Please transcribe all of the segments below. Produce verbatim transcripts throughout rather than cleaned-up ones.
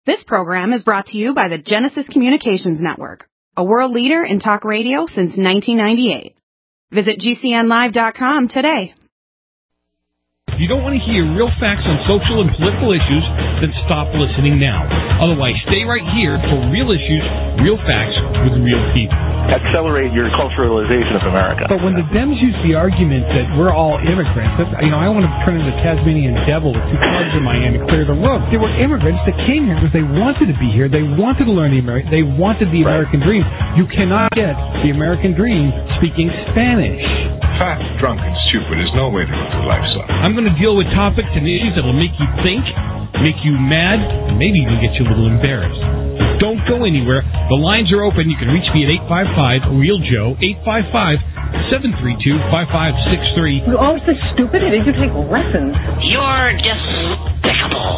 This program is brought to you by the Genesis Communications Network, a world leader in talk radio since nineteen ninety-eight. Visit G C N live dot com today. If you don't want to hear real facts on social and political issues, then stop listening now. Otherwise, stay right here for real issues, real facts with real people. Accelerate your culturalization of America. But when the Dems use the argument that we're all immigrants, that's, you know, I want to turn into Tasmanian devil with two clubs in my hand and clear the road. They were immigrants that came here because they wanted to be here. They wanted to learn the American. They wanted the Right. American dream. You cannot get the American dream speaking Spanish. Fat, drunk, and stupid is no way to go through life, son. I'm going to deal with topics and issues that will make you think, make you mad, and maybe even get you a little embarrassed. Don't go anywhere. The lines are open. You can reach me at eight five five, real Joe, eight five five, seven three two, five five six three. You're always so stupid. It is you take lessons. You're despicable.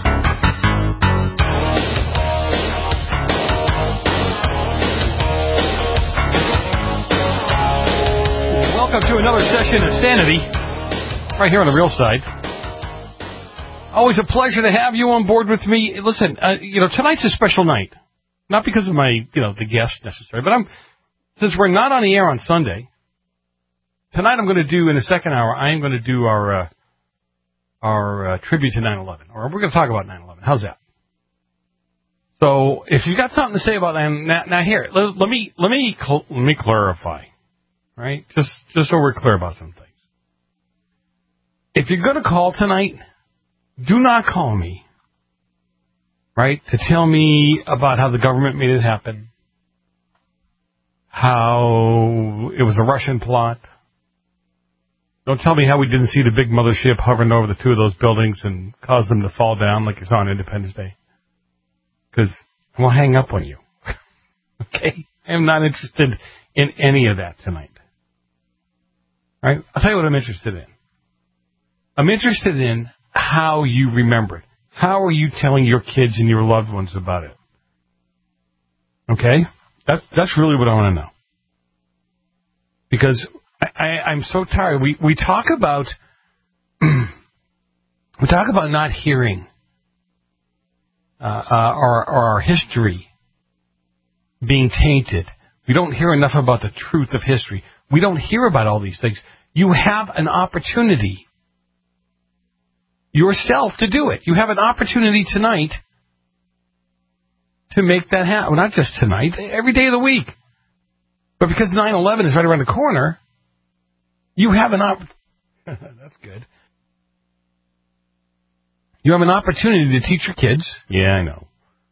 Welcome to another session of Sanity, right here on the Real Side. Always a pleasure to have you on board with me. Listen, uh, you know, tonight's a special night. Not because of my, you know, the guest necessarily, but I'm, since we're not on the air on Sunday, tonight I'm going to do, in the second hour, I am going to do our, uh, our uh, tribute to nine eleven, or we're going to talk about nine eleven. How's that? So, if you've got something to say about that, now, now here, let, let me, let me, cl- let me clarify. Right? Just just so we're clear about some things. If you're going to call tonight, do not call me, right, to tell me about how the government made it happen, how it was a Russian plot. Don't tell me how we didn't see the big mothership hovering over the two of those buildings and cause them to fall down like you saw on Independence Day. Because we'll hang up on you. Okay? I am not interested in any of that tonight. All right? I'll tell you what I'm interested in. I'm interested in how you remember it. How are you telling your kids and your loved ones about it? Okay? That, that's really what I want to know. Because I, I, I'm so tired. We, we talk about we talk about not hearing uh, uh, our, our history being tainted. We don't hear enough about the truth of history. We don't hear about all these things. You have an opportunity yourself to do it. You have an opportunity tonight to make that happen. Well, not just tonight, every day of the week. But because nine eleven is right around the corner, you have an opportunity. That's good. You have an opportunity to teach your kids. Yeah, I know.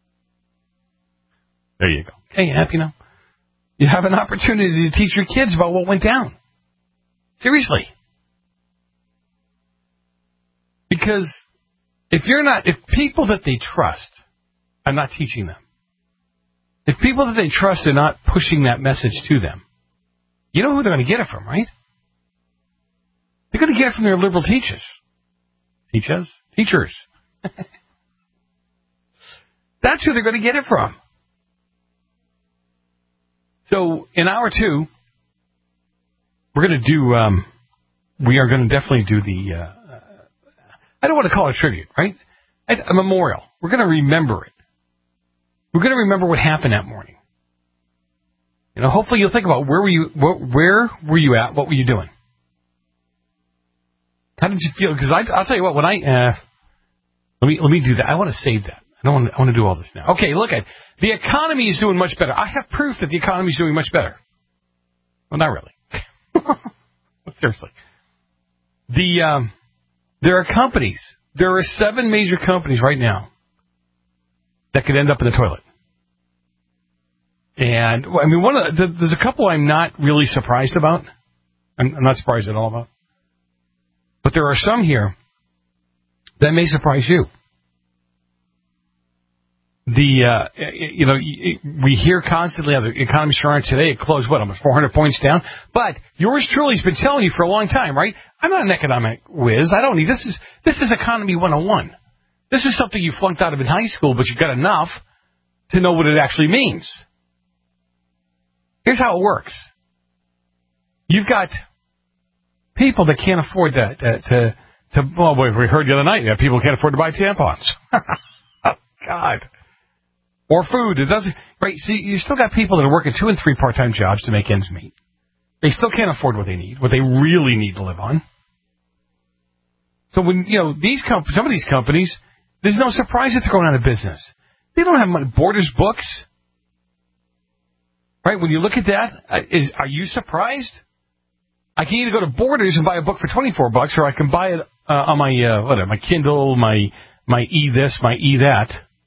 There you go. Hey, happy now? You have an opportunity to teach your kids about what went down. Seriously. Because if you're not, if people that they trust are not teaching them, if people that they trust are not pushing that message to them, you know who they're going to get it from, right? They're going to get it from their liberal teachers. Teachers? Teachers. That's who they're going to get it from. So, in hour two, we're going to do, um, we are going to definitely do the, uh, I don't want to call it a tribute, right? A, a memorial. We're going to remember it. We're going to remember what happened that morning. You know, hopefully you'll think about where were you, where, where were you at, what were you doing? How did you feel? Because I'll tell you what, when I, uh, let me, let me do that. I want to save that. I don't want to, I want to do all this now. Okay, look at the economy is doing much better. I have proof that the economy is doing much better. Well, not really. Seriously. The um, there are companies. There are seven major companies right now that could end up in the toilet. And I mean, one of the, there's a couple I'm not really surprised about. I'm, I'm not surprised at all about. But there are some here that may surprise you. The, uh, you know, we hear constantly how the economy's strong today. It closed, what, almost four hundred points down? But yours truly has been telling you for a long time, right? I'm not an economic whiz. I don't need, this is, this is economy one oh one. This is something you flunked out of in high school, but you got enough to know what it actually means. Here's how it works. You've got people that can't afford to, to, to, to well, we heard the other night that people can't afford to buy tampons. Oh, God. Or food. It doesn't, right? See, you still got people that are working two and three part-time jobs to make ends meet. They still can't afford what they need, what they really need to live on. So when, you know, these comp- some of these companies, there's no surprise that they're going out of business. They don't have money. Borders books. Right? When you look at that, is, are you surprised? I can either go to Borders and buy a book for twenty-four bucks, or I can buy it uh, on my, uh, whatever, my Kindle, my, my e this, my e that.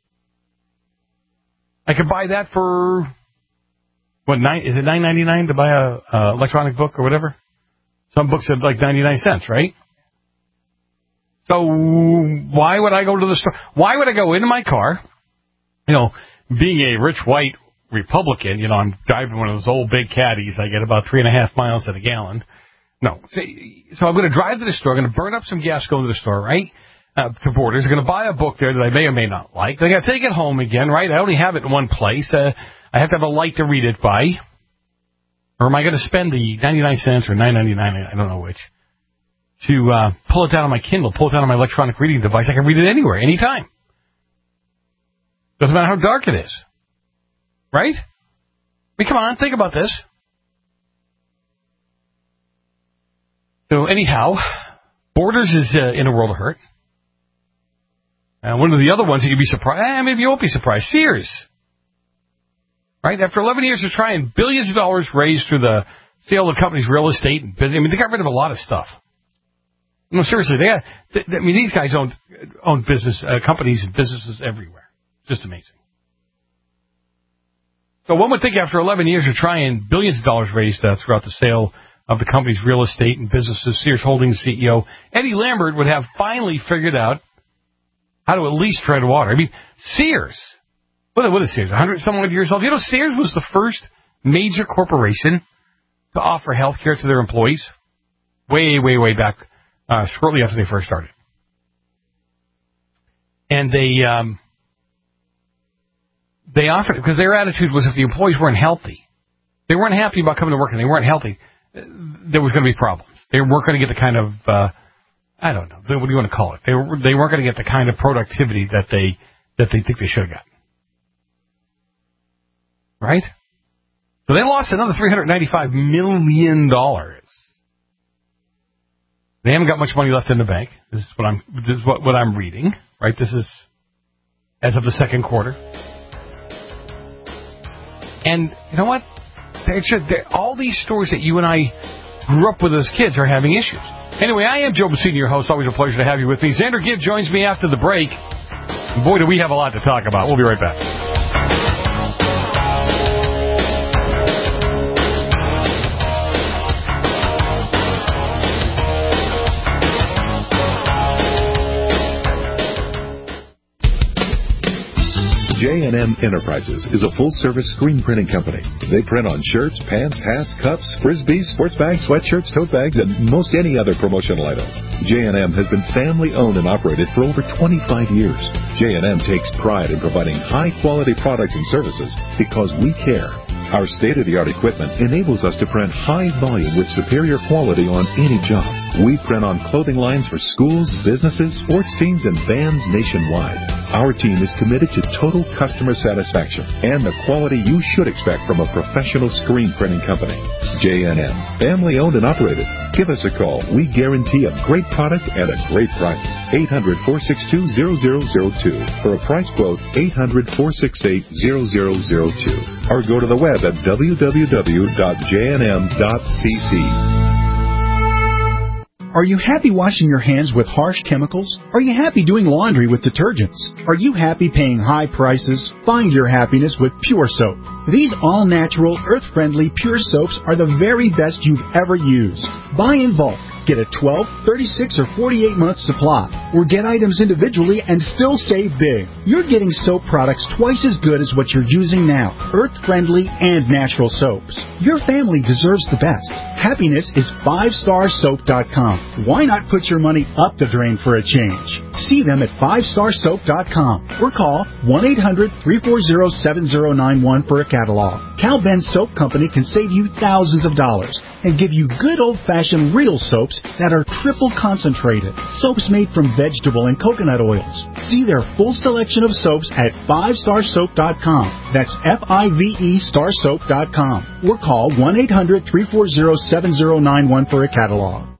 I could buy that for, what, nine, is it nine ninety-nine to buy a, uh, electronic book or whatever? Some books are like ninety-nine cents, right? So why would I go to the store? Why would I go into my car? You know, being a rich white Republican, you know, I'm driving one of those old big caddies. I get about three and a half miles at a gallon. No. So I'm going to drive to the store. I'm going to burn up some gas going to the store, right? Uh, to Borders. I'm going to buy a book there that I may or may not like. I got to take it home again, right? I only have it in one place. Uh, I have to have a light to read it by. Or am I going to spend the ninety-nine cents or nine ninety-nine, I don't know which, to uh, pull it down on my Kindle, pull it down on my electronic reading device? I can read it anywhere, anytime. Doesn't matter how dark it is. Right? I mean, come on, think about this. So anyhow, Borders is uh, in a world of hurt. Uh, one of the other ones you could be surprised, eh, maybe you won't be surprised, Sears. Right? After eleven years of trying, billions of dollars raised through the sale of the company's real estate and business. I mean, they got rid of a lot of stuff. No, seriously, they, got, they I mean, these guys own own business uh, companies and businesses everywhere. Just amazing. So one would think after eleven years of trying, billions of dollars raised uh, throughout the sale of the company's real estate and businesses, Sears Holdings C E O Eddie Lambert would have finally figured out how to at least tread water. I mean, Sears, what, what is Sears, one hundred some odd years old? You know, Sears was the first major corporation to offer health care to their employees way, way, way back, uh, shortly after they first started. And they... Um, They offered it because their attitude was if the employees weren't healthy, they weren't happy about coming to work and they weren't healthy, there was going to be problems. They weren't going to get the kind of, uh, I don't know, what do you want to call it? They, were, they weren't going to get the kind of productivity that they that they think they should have gotten. Right? So they lost another three hundred ninety-five million dollars. They haven't got much money left in the bank. This is what I'm, this is what, what I'm reading. Right? This is as of the second quarter. And you know what? Just, all these stores that you and I grew up with as kids are having issues. Anyway, I am Joe Messina, your host. Always a pleasure to have you with me. Xander Gibb joins me after the break. Boy, do we have a lot to talk about. We'll be right back. J and M Enterprises is a full-service screen printing company. They print on shirts, pants, hats, cups, frisbees, sports bags, sweatshirts, tote bags, and most any other promotional items. J and M has been family-owned and operated for over twenty-five years. J and M takes pride in providing high-quality products and services because we care. Our state-of-the-art equipment enables us to print high volume with superior quality on any job. We print on clothing lines for schools, businesses, sports teams, and bands nationwide. Our team is committed to total customer satisfaction and the quality you should expect from a professional screen printing company. J and M, family-owned and operated. Give us a call. We guarantee a great product at a great price. eight hundred, four six two, zero zero zero two. For a price quote, eight hundred, four six eight, zero zero zero two. Or go to the web at w w w dot j n m dot c c. Are you happy washing your hands with harsh chemicals? Are you happy doing laundry with detergents? Are you happy paying high prices? Find your happiness with Pure Soap. These all-natural, earth-friendly Pure Soaps are the very best you've ever used. Buy in bulk. Get a twelve, thirty-six, or forty-eight month supply, or get items individually and still save big. You're getting soap products twice as good as what you're using now, earth-friendly and natural soaps. Your family deserves the best. Happiness is five star soap dot com. Why not put your money up the drain for a change? See them at five star soap dot com or call one eight hundred, three four zero, seven zero nine one for a catalog. Cal Ben Soap Company can save you thousands of dollars and give you good old-fashioned real soaps soaps that are triple concentrated. Soaps made from vegetable and coconut oils. See their full selection of soaps at five star soap dot com. That's F I V E star soap dot com. Or call one eight hundred, three four zero, seven zero nine one for a catalog.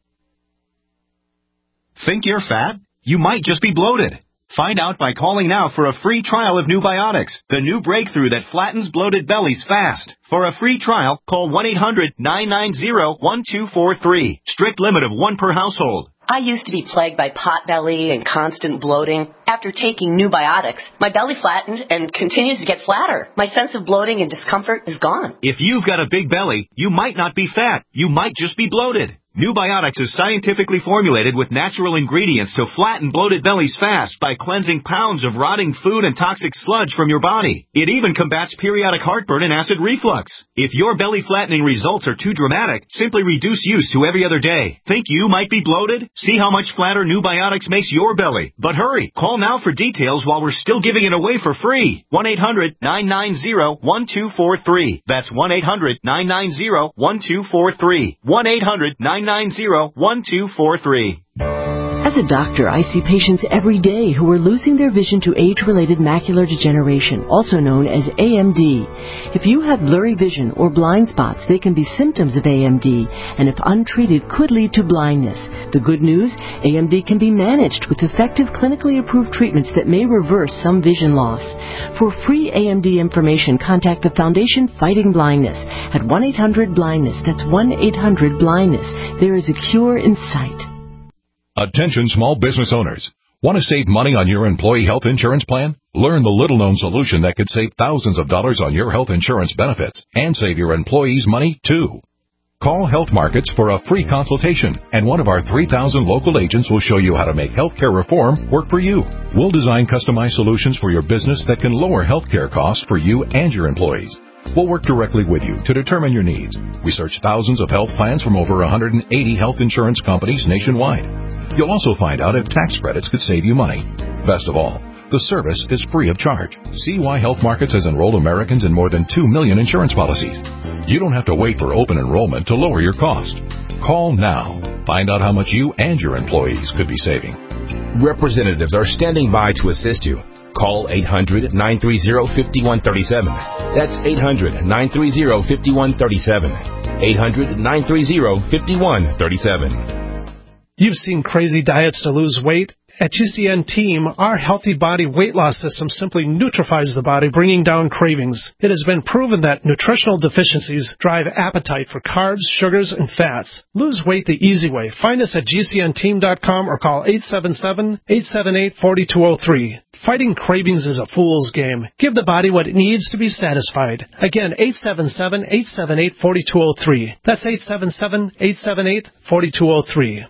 Think you're fat? You might just be bloated. Find out by calling now for a free trial of New Biotics, the new breakthrough that flattens bloated bellies fast. For a free trial, call one eight hundred, nine nine zero, one two four three. Strict limit of one per household. I used to be plagued by pot belly and constant bloating. After taking New Biotics, my belly flattened and continues to get flatter. My sense of bloating and discomfort is gone. If you've got a big belly, you might not be fat. You might just be bloated. New Biotics is scientifically formulated with natural ingredients to flatten bloated bellies fast by cleansing pounds of rotting food and toxic sludge from your body. It even combats periodic heartburn and acid reflux. If your belly flattening results are too dramatic, simply reduce use to every other day. Think you might be bloated? See how much flatter New Biotics makes your belly. But hurry, call now for details while we're still giving it away for free. one eight hundred, nine nine zero, one two four three. That's one eight hundred, nine nine zero, one two four three. one eight hundred, nine nine zero, one two four three. As a doctor, I see patients every day who are losing their vision to age-related macular degeneration, also known as A M D. If you have blurry vision or blind spots, they can be symptoms of A M D, and if untreated, could lead to blindness. The good news, A M D can be managed with effective clinically approved treatments that may reverse some vision loss. For free A M D information, contact the Foundation Fighting Blindness at one eight hundred blindness. That's one eight hundred blindness. There is a cure in sight. Attention small business owners. Want to save money on your employee health insurance plan? Learn the little-known solution that could save thousands of dollars on your health insurance benefits and save your employees money, too. Call Health Markets for a free consultation, and one of our three thousand local agents will show you how to make healthcare reform work for you. We'll design customized solutions for your business that can lower healthcare costs for you and your employees. We'll work directly with you to determine your needs. We search thousands of health plans from over one hundred eighty health insurance companies nationwide. You'll also find out if tax credits could save you money. Best of all, the service is free of charge. See why Health Markets has enrolled Americans in more than two million insurance policies. You don't have to wait for open enrollment to lower your cost. Call now. Find out how much you and your employees could be saving. Representatives are standing by to assist you. Call eight hundred, nine three zero, five one three seven. That's eight hundred, nine three zero, five one three seven. eight hundred, nine three zero, five one three seven. You've seen crazy diets to lose weight. At G C N Team, our Healthy Body Weight Loss System simply neutralizes the body, bringing down cravings. It has been proven that nutritional deficiencies drive appetite for carbs, sugars, and fats. Lose weight the easy way. Find us at G C N team dot com or call eight seven seven, eight seven eight, four two zero three. Fighting cravings is a fool's game. Give the body what it needs to be satisfied. Again, eight seven seven, eight seven eight, four two zero three. That's eight seven seven, eight seven eight, four two zero three.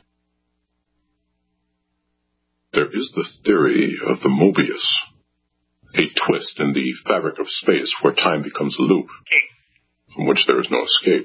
There is the theory of the Mobius, a twist in the fabric of space where time becomes a loop, from which there is no escape.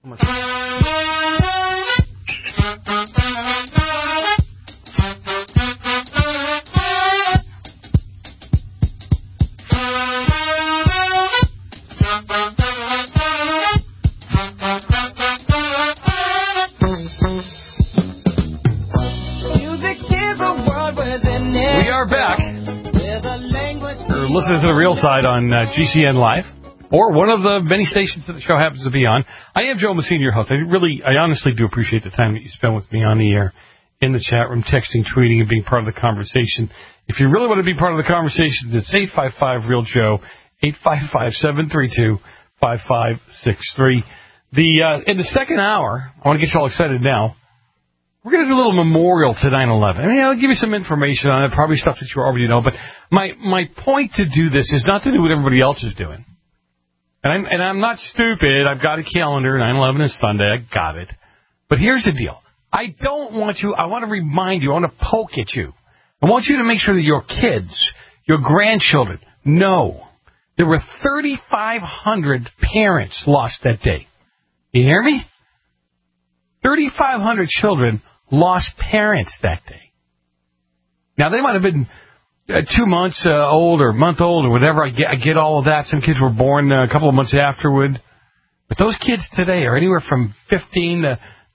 We are back. You're listening to The Real Side on uh, G C N Live, or one of the many stations that the show happens to be on. I am Joe Messina, your host. I really, I honestly do appreciate the time that you spend with me on the air, in the chat room, texting, tweeting, and being part of the conversation. If you really want to be part of the conversation, it's eight five five, real Joe, eight five five, seven three two, five five six three. The, uh, in the second hour, I want to get you all excited now. We're going to do a little memorial to nine eleven. I mean, I'll give you some information on it, probably stuff that you already know. But my my point to do this is not to do what everybody else is doing. And I'm, and I'm not stupid. I've got a calendar. nine eleven is Sunday. I got it. But here's the deal. I don't want you, I want to remind you, I want to poke at you. I want you to make sure that your kids, your grandchildren, know there were thirty-five hundred parents lost that day. You hear me? thirty-five hundred children lost parents that day. Now, they might have been uh, two months uh, old or a month old or whatever. I get, I get all of that. Some kids were born uh, a couple of months afterward. But those kids today are anywhere from fifteen to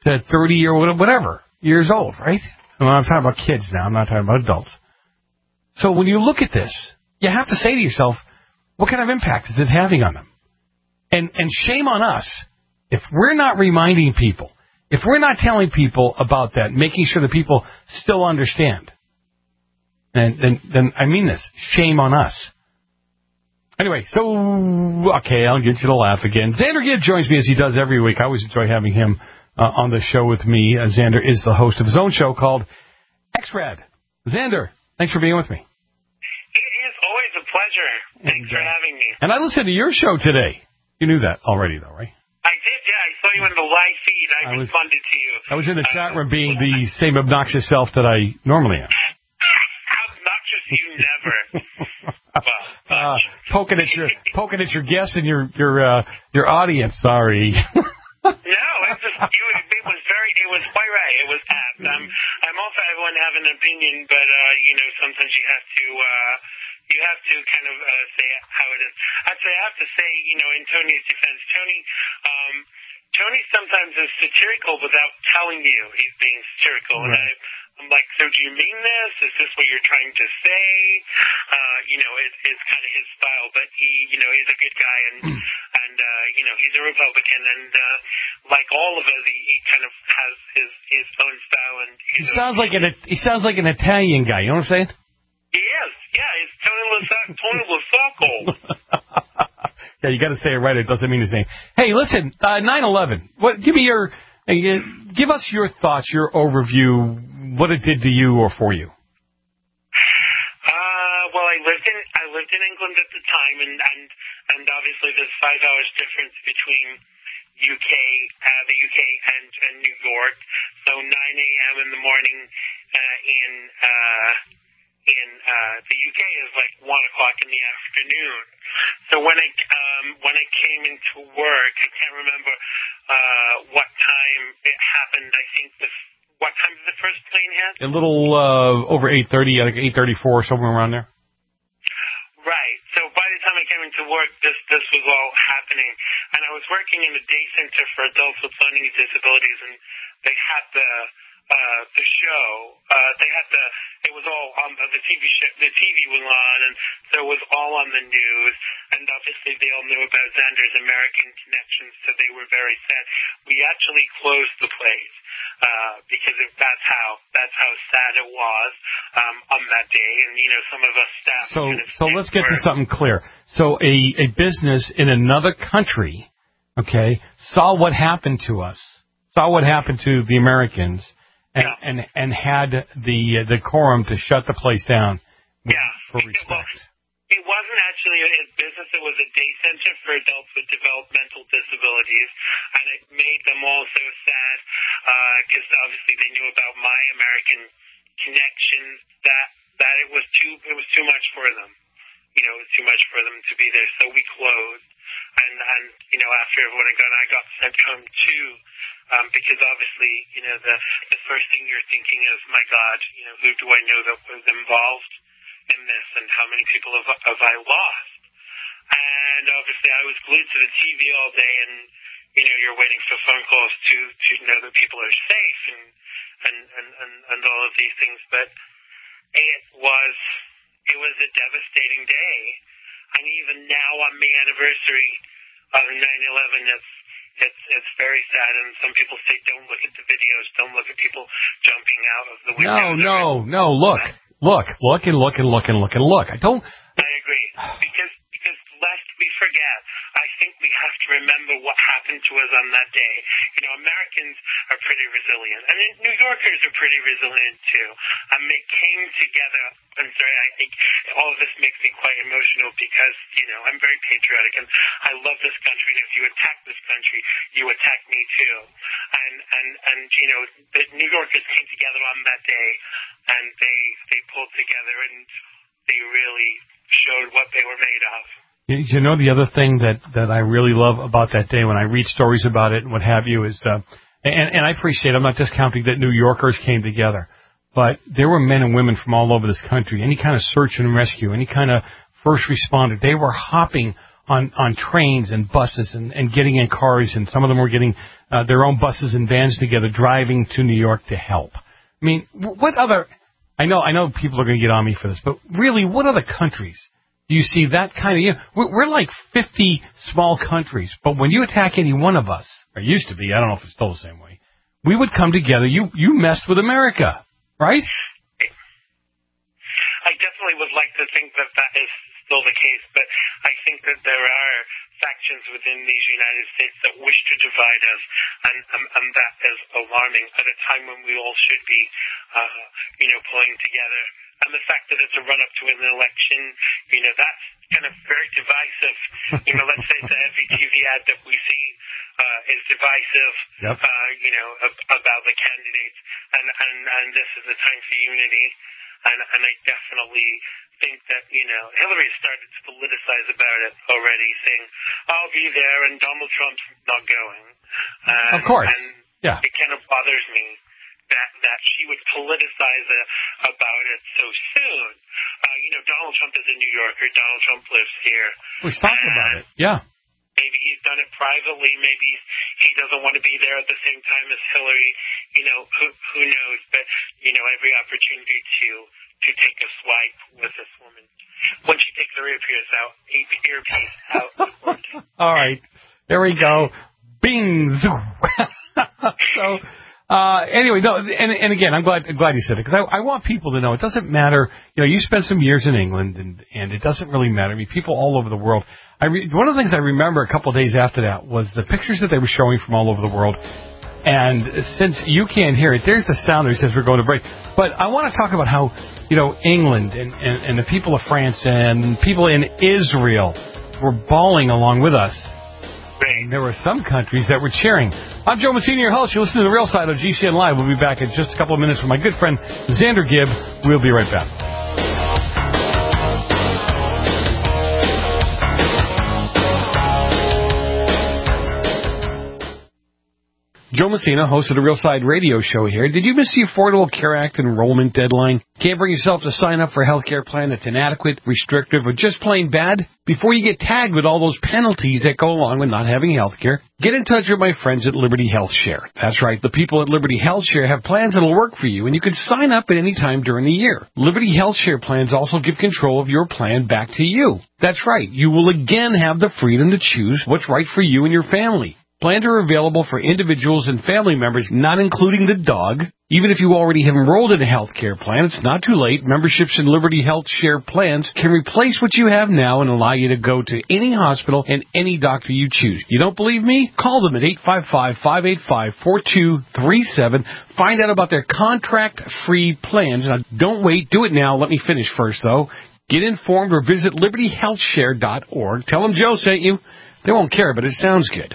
to thirty or whatever years old, right? Well, I'm talking about kids now. I'm not talking about adults. So when you look at this, you have to say to yourself, what kind of impact is it having on them? And and shame on us if we're not reminding people, if we're not telling people about that, making sure that people still understand. And then, then I mean this, shame on us. Anyway, so, okay, I'll get you to laugh again. Xander Gibb joins me as he does every week. I always enjoy having him uh, on the show with me. Uh, Xander is the host of his own show called X-Rad. Xander, thanks for being with me. It is always a pleasure. Thanks and, uh, for having me. And I listened to your show today. You knew that already, though, right? I did, yeah. I saw you in the live feed. I, I responded was, to you. I was in the uh, chat room being the same obnoxious self that I normally am. Obnoxious, you never. Well, uh, poking at your poking at your guests and your your uh, your audience. Sorry. No, it just it was, it was very it was quite right. It was apt. I'm I'm also everyone have an opinion, but uh, you know sometimes you have to uh, you have to kind of uh, say how it is. Actually, I have to say, you know, in Tony's defense, Tony. Um, Tony sometimes is satirical without telling you he's being satirical, right. And I, I'm like, so do you mean this? Is this what you're trying to say? Uh, you know, it, it's kind of his style, but he, you know, he's a good guy, and and uh, you know, he's a Republican, and uh, like all of us, he, he kind of has his his own style. And he sounds like an he sounds like an Italian guy. You know what I'm saying? He is, yeah. It's Tony Lasacco. Tony Lasacco. Yeah, you got to say it right. It doesn't mean his name. Hey, listen, uh, nine eleven. What? Give me your, uh, give us your thoughts, your overview, what it did to you or for you. Uh, well, I lived in I lived in England at the time, and and, and obviously there's five hours difference between U K, uh, the U K and, and New York. So nine a.m. in the morning uh, in. Uh, In uh, the U K is like one o'clock in the afternoon. So when I um, when I came into work, I can't remember uh, what time it happened. I think the what time did the first plane hit? A little uh, over eight thirty, like eight thirty-four, somewhere around there. Right. So by the time I came into work, this this was all happening, and I was working in a day center for adults with learning disabilities, and they had the. Uh, the show, uh, they had the, it was all on the T V show, the T V was on, and so it was all on the news, and obviously they all knew about Xander's American connections, so they were very sad. We actually closed the place, uh, because it, that's how, that's how sad it was, um, on that day, and, you know, some of us staff... So, so let's get to something clear. So a, a business in another country, okay, saw what happened to us, saw what happened to the Americans, And, yeah. and and had the uh, the decorum to shut the place down. Yeah, for respect. Well, it wasn't actually a business; it was a day center for adults with developmental disabilities, and it made them all so sad because uh, obviously they knew about my American connections that that it was too it was too much for them. You know, it was too much for them to be there, so we closed. And and you know, after everyone had gone, I got sent home too. Um, because obviously, you know, the the first thing you're thinking is, my God, you know, who do I know that was involved in this, and how many people have, have I lost? And obviously, I was glued to the T V all day, and you know, you're waiting for phone calls to to know that people are safe, and and and and, and all of these things. But it was it was a devastating day, and even now on the anniversary of nine eleven, it's It's it's very sad, and some people say, don't look at the videos, don't look at people jumping out of the window. No, no, no, look, look, look and look and look and look and look. I don't... I agree, because because lest we forget, I think we have to remember what happened to us on that day. You know, Americans are pretty resilient, and New Yorkers are pretty resilient too, and they came together. I'm sorry, I think all of this makes me quite emotional because, you know, I'm very patriotic, and I love this country, and if you attack this country, you attack me too. And, and, and you know, the New Yorkers came together on that day, and they, they pulled together, and they really showed what they were made of. You know, the other thing that, that I really love about that day when I read stories about it and what have you is, uh, and, and I appreciate, I'm not discounting that New Yorkers came together, but there were men and women from all over this country, any kind of search and rescue, any kind of first responder. They were hopping on, on trains and buses and, and getting in cars, and some of them were getting uh, their own buses and vans together, driving to New York to help. I mean, what other... I know I know people are going to get on me for this, but really, what other countries do you see that kind of... You know, we're, we're like fifty small countries, but when you attack any one of us, or used to be, I don't know if it's still the same way, we would come together. You, you messed with America, right? I definitely would like to think that that is still the case, but I think that there are factions within these United States that wish to divide us, and, and, and that is alarming at a time when we all should be, uh, you know, pulling together. And the fact that it's a run-up to an election, you know, that's kind of very divisive. You know, let's face it, every T V ad that we see uh, is divisive, yep. uh, you know, ab- about the candidates, and, and, and this is a time for unity. And, and I definitely think that, you know, Hillary started to politicize about it already, saying, I'll be there and Donald Trump's not going. Uh, of course. And yeah. it kind of bothers me that, that she would politicize it, about it so soon. Uh, you know, Donald Trump is a New Yorker. Donald Trump lives here. We've talked about it. Yeah. Maybe he's done it privately. Maybe he doesn't want to be there at the same time as Hillary. You know, who who knows? But, you know, every opportunity to to take a swipe with this woman. When she takes her earpiece out, earpiece out. All right. There we go. Bing. So, uh, anyway, no, and, and again, I'm glad, glad you said it, because I, I want people to know it doesn't matter. You know, you spent some years in England, and, and it doesn't really matter. I mean, people all over the world. I re- one of the things I remember a couple of days after that was the pictures that they were showing from all over the world. And since you can't hear it, there's the sound that says we're going to break. But I want to talk about how, you know, England and, and, and the people of France and people in Israel were bawling along with us. And there were some countries that were cheering. I'm Joe Messina, your host. You're listening to The Real Side of G C N Live. We'll be back in just a couple of minutes with my good friend Xander Gibb. We'll be right back. Joe Messina, host of the Real Side radio show here. Did you miss the Affordable Care Act enrollment deadline? Can't bring yourself to sign up for a health care plan that's inadequate, restrictive, or just plain bad? Before you get tagged with all those penalties that go along with not having health care, get in touch with my friends at Liberty Health Share. That's right, the people at Liberty Health Share have plans that'll work for you, and you can sign up at any time during the year. Liberty Health Share plans also give control of your plan back to you. That's right, you will again have the freedom to choose what's right for you and your family. Plans are available for individuals and family members, not including the dog. Even if you already have enrolled in a health care plan, it's not too late. Memberships in Liberty Health Share plans can replace what you have now and allow you to go to any hospital and any doctor you choose. You don't believe me? Call them at eight five five, five eight five, four two three seven. Find out about their contract-free plans. Now, don't wait. Do it now. Let me finish first, though. Get informed or visit liberty health share dot org. Tell them Joe sent you. They won't care, but it sounds good.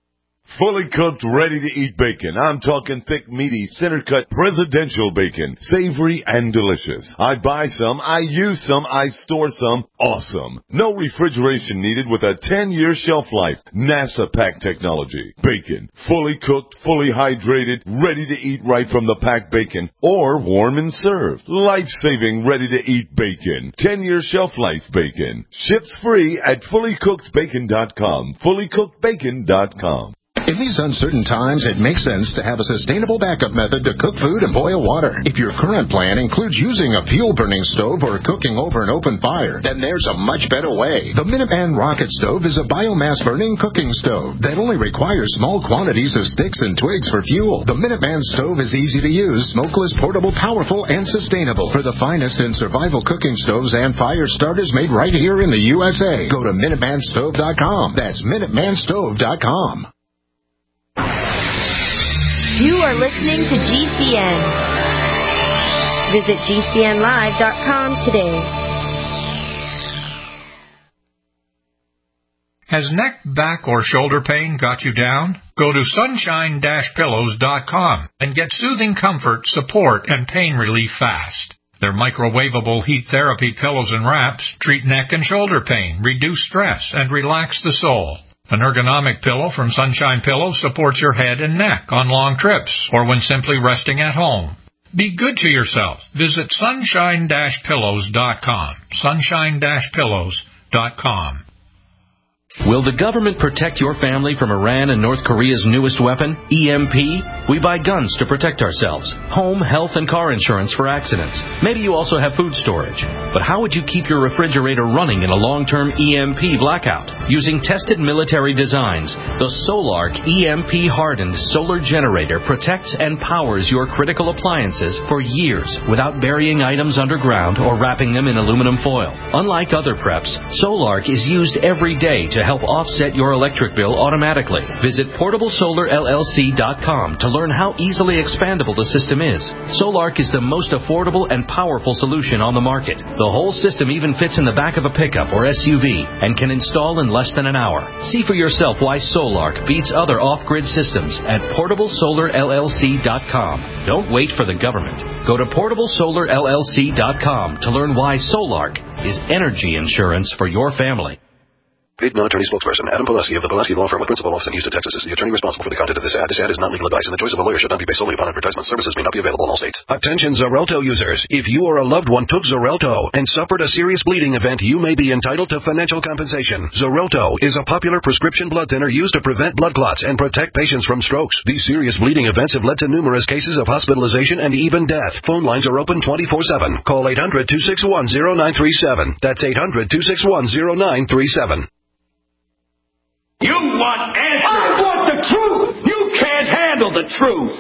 Fully cooked, ready-to-eat bacon. I'm talking thick, meaty, center-cut presidential bacon. Savory and delicious. I buy some, I use some, I store some. Awesome. No refrigeration needed with a ten-year shelf life. NASA pack technology. Bacon. Fully cooked, fully hydrated, ready to eat right from the packed bacon. Or warm and served. Life-saving, ready-to-eat bacon. ten-year shelf life bacon. Ships free at fully cooked bacon dot com. fully cooked bacon dot com. In these uncertain times, it makes sense to have a sustainable backup method to cook food and boil water. If your current plan includes using a fuel-burning stove or cooking over an open fire, then there's a much better way. The Minuteman Rocket Stove is a biomass-burning cooking stove that only requires small quantities of sticks and twigs for fuel. The Minuteman Stove is easy to use, smokeless, portable, powerful, and sustainable. For the finest in survival cooking stoves and fire starters made right here in the U S A, go to minuteman stove dot com. That's minuteman stove dot com. You are listening to G C N. Visit G C N live dot com today. Has neck, back, or shoulder pain got you down? Go to sunshine dash pillows dot com and get soothing comfort, support, and pain relief fast. Their microwavable heat therapy pillows and wraps treat neck and shoulder pain, reduce stress, and relax the soul. An ergonomic pillow from Sunshine Pillows supports your head and neck on long trips or when simply resting at home. Be good to yourself. Visit sunshine dash pillows dot com. sunshine dash pillows dot com. Will the government protect your family from Iran and North Korea's newest weapon, E M P? We buy guns to protect ourselves, home, health, and car insurance for accidents. Maybe you also have food storage. But how would you keep your refrigerator running in a long-term E M P blackout? Using tested military designs, the Solark E M P-hardened solar generator protects and powers your critical appliances for years without burying items underground or wrapping them in aluminum foil. Unlike other preps, Solark is used every day to help offset your electric bill automatically. Visit portable solar L L C dot com to learn how easily expandable the system is. Solark is the most affordable and powerful solution on the market. The whole system even fits in the back of a pickup or S U V and can install in less than an hour. See for yourself why Solark beats other off-grid systems at portable solar L L C dot com. Don't wait for the government. Go to portable solar L L C dot com to learn why Solark is energy insurance for your family. Paid non-attorney spokesperson Adam Pulaski of the Pulaski Law Firm with principal office in Houston, Texas is the attorney responsible for the content of this ad. This ad is not legal advice, and the choice of a lawyer should not be based solely upon advertisement. Services may not be available in all states. Attention Xarelto users. If you or a loved one took Xarelto and suffered a serious bleeding event, you may be entitled to financial compensation. Xarelto is a popular prescription blood thinner used to prevent blood clots and protect patients from strokes. These serious bleeding events have led to numerous cases of hospitalization and even death. Phone lines are open twenty-four seven. Call eight hundred, two six one, zero nine three seven. That's eight hundred, two six one, zero nine three seven. You want answers. I want the truth. You can't handle the truth.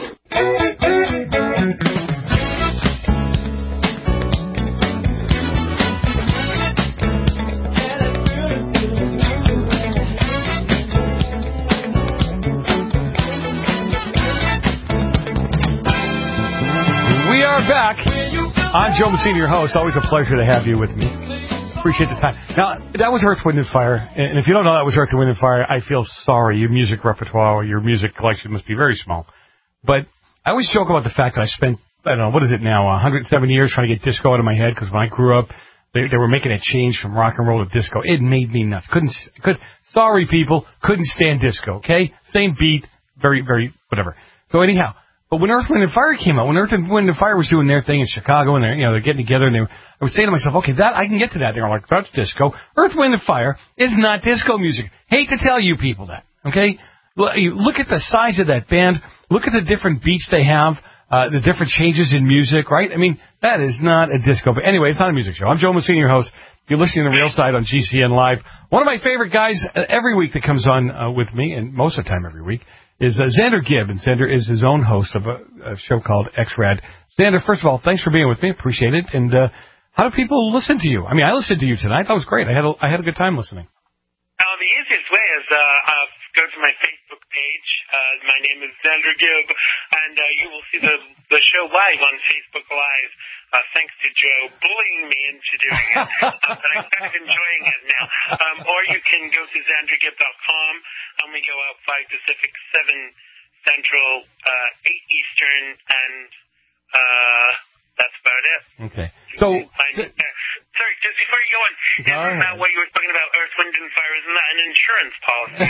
We are back. I'm Joe Messina, your host. Always a pleasure to have you with me. Appreciate the time. Now, that was Earth, Wind and Fire. And if you don't know that was Earth, Wind and Fire, I feel sorry. Your music repertoire, your music collection must be very small. But I always joke about the fact that I spent, I don't know, what is it now, one hundred seven years trying to get disco out of my head, because when I grew up, they, they were making a change from rock and roll to disco. It made me nuts. Couldn't, could, sorry people, couldn't stand disco, okay? Same beat, very, very, whatever. So anyhow, but when Earth, Wind and Fire came out, when Earth, Wind and Fire was doing their thing in Chicago, and they're, you know, they're getting together, and they were, I was saying to myself, okay, that I can get to that. They were like, that's disco. Earth, Wind and Fire is not disco music. Hate to tell you people that, okay? Look at the size of that band. Look at the different beats they have, uh, the different changes in music, right? I mean, that is not a disco. But anyway, it's not a music show. I'm Joe Messina, your host. You're listening to The Real Side on G C N Live. One of my favorite guys uh, every week that comes on uh, with me, and most of the time every week, is uh, Xander Gibb, and Xander is his own host of a, a show called X-Rad. Xander, first of all, thanks for being with me. Appreciate it. And uh, how do people listen to you? I mean, I listened to you tonight. That was great. I had a, I had a good time listening. Uh, the easiest way is uh, uh, go to my Facebook page. Uh, my name is Xander Gibb, and uh, you will see the the show live on Facebook Live. Uh, thanks to Joe bullying me into doing it, uh, but I'm kind of enjoying it now. Um, or you can go to xander gibb dot com, and we go out five Pacific, seven Central, uh, eight Eastern, and uh, that's about it. Okay. So, so sorry, just before you go on, isn't that what you were talking about, Earth, Wind, and Fire? Isn't that an insurance policy?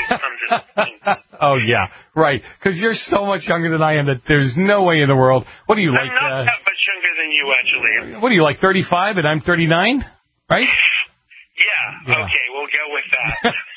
Oh, yeah, right. Because you're so much younger than I am that there's no way in the world. What are you, like? I'm not uh, that much younger than you, actually. What are you, like thirty-five and I'm thirty-nine? Right? Yeah, yeah. Okay, we'll go with that.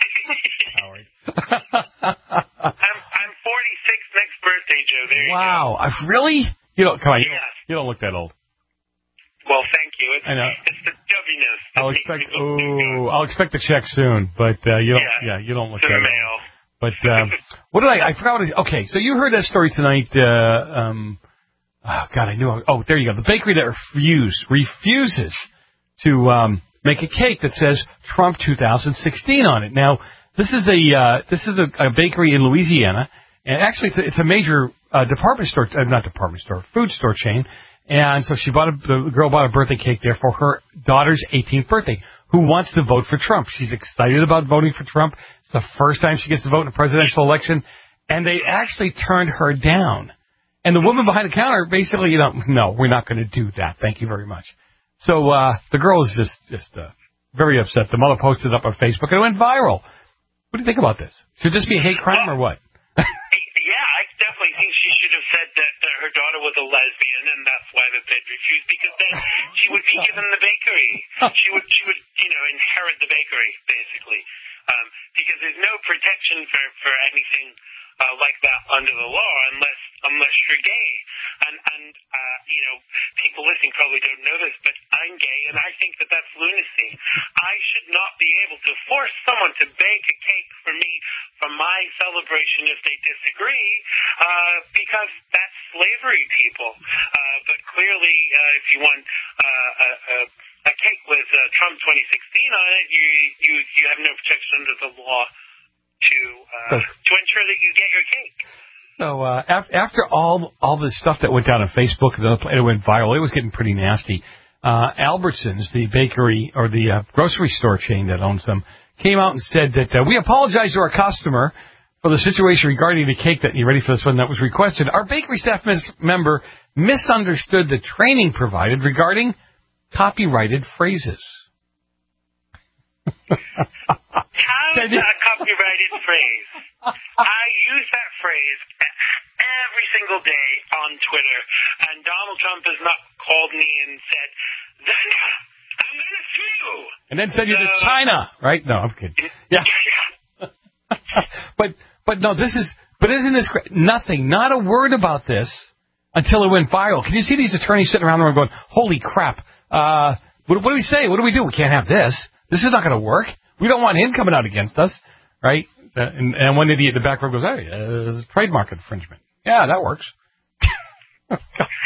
I'm, I'm forty-six next birthday, Joe. There you wow. go. Wow. Really? You don't, come on, you, yes. don't, you don't look that old. Well, thank you. It's, I know. It's the dubbiness. I'll expect. Ooh, I'll expect the check soon, but uh, you don't. Yeah, yeah, you don't look to that the mail. old. But um, what did I? I forgot. What it, okay, so you heard that story tonight. Uh, um, oh God, I knew. I, oh, there you go. The bakery that refused refuses to um, make a cake that says Trump two thousand sixteen on it. Now, this is a uh, this is a, a bakery in Louisiana, and actually, it's a, it's a major uh, department store, uh, not department store, food store chain. And so she bought a, the girl bought a birthday cake there for her daughter's eighteenth birthday, who wants to vote for Trump. She's excited about voting for Trump. It's the first time she gets to vote in a presidential election. And they actually turned her down. And the woman behind the counter basically, you know, no, we're not going to do that. Thank you very much. So uh, the girl is just, just uh, very upset. The mother posted it up on Facebook and it went viral. What do you think about this? Should this be a hate crime or what? Definitely think she should have said that, that her daughter was a lesbian, and that's why that they'd refused, because then she would be given the bakery. She would, she would, you know, inherit the bakery basically. Um, because there's no protection for, for anything uh, like that under the law unless unless you're gay. And, and uh, you know, people listening probably don't know this, but I'm gay, and I think that that's lunacy. I should not be able to force someone to bake a cake for me for my celebration if they disagree, uh, because that's slavery, people. Uh, but clearly, uh, if you want uh, a, a, a cake with uh, Trump twenty sixteen on it, you, you, you have no protection under the law to uh, to ensure that you get your cake. So uh, af- after all all this stuff that went down on Facebook, it went viral. It was getting pretty nasty. Uh, Albertsons, the bakery or the uh, grocery store chain that owns them, came out and said that uh, we apologize to our customer for the situation regarding the cake that you ready for this one that was requested. Our bakery staff mis- member misunderstood the training provided regarding copyrighted phrases. How is that a copyrighted phrase? I use that phrase every single day on Twitter, and Donald Trump has not called me and said, then I'm going to sue you. And then send you to China, right? No, I'm kidding. Yeah. but but no, this is but isn't this great? Nothing, not a word about this until it went viral. Can you see these attorneys sitting around the room going, "Holy crap! Uh, what, what do we say? What do we do? We can't have this. This is not going to work. We don't want him coming out against us, right?" Uh, and, and one idiot in the back row goes, "Hey, uh, trademark infringement." Yeah, that works. I,